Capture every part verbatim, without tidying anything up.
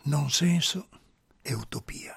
non senso e utopia.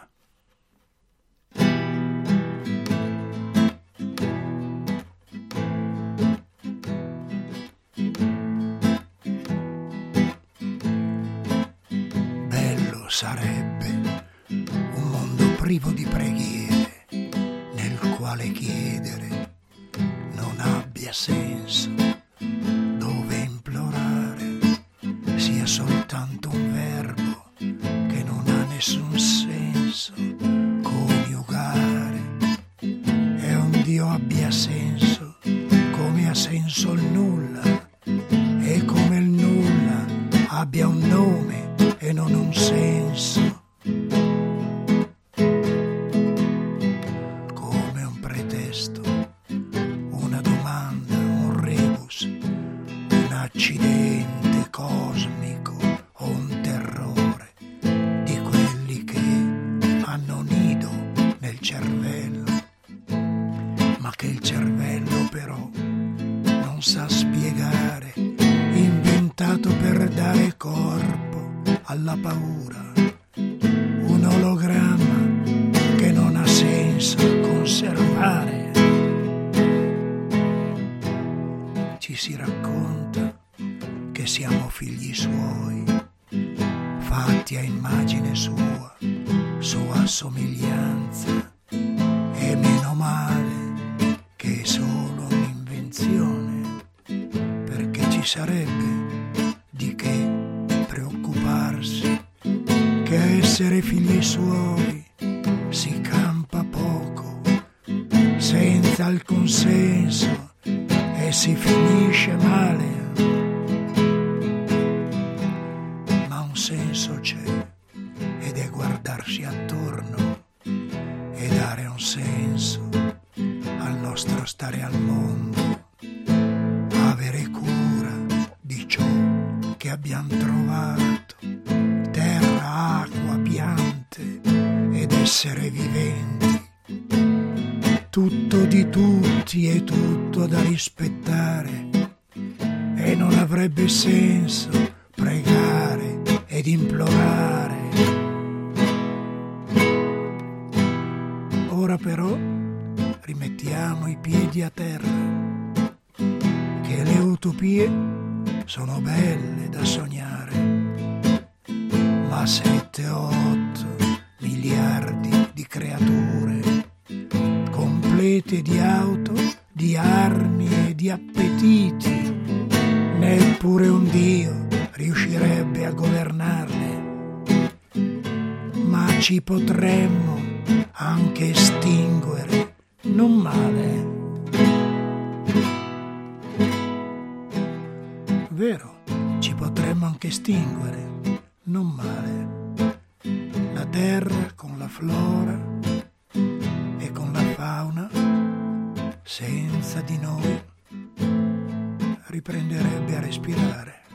Bello sarebbe un mondo privo di preghiere, nel quale chiedere non abbia senso, dove implorare sia soltanto un verbo che non ha nessun senso, coniugare, e un Dio abbia senso come ha senso il nulla, e come il nulla abbia un nome e non un senso, come un pretesto, una domanda, un rebus, un accidente cosmico o un terrore di quelli che hanno nido nel cervello, ma che il cervello però non sa spiegare, inventato per dare corpo alla paura, un ologramma che non ha senso conservare. Ci si racconta che siamo figli suoi, fatti a immagine sua, sua somiglianza, e meno male che è solo un'invenzione, perché ci sarebbe di che preoccuparsi, che essere figli suoi si campa poco, senza alcun senso, e si finisce male. Ma un senso c'è, ed è guardarsi attorno e dare un senso al nostro stare al mondo, avere cura di ciò che abbiamo trovato, terra, acqua, piante ed essere viventi, tutto di tutti e tutto da rispettare, e non avrebbe senso pregare ed implorare. Ora però rimettiamo i piedi a terra, che le utopie sono belle da sognare, ma sette o otto miliardi di creature, complete di auto, di armi e di appetiti, neppure un Dio riuscirebbe a governarle, ma ci potremmo anche estinguere, non male. Vero, ci potremmo anche estinguere, non male, la terra con la flora e con la fauna, senza di noi riprenderebbe a respirare.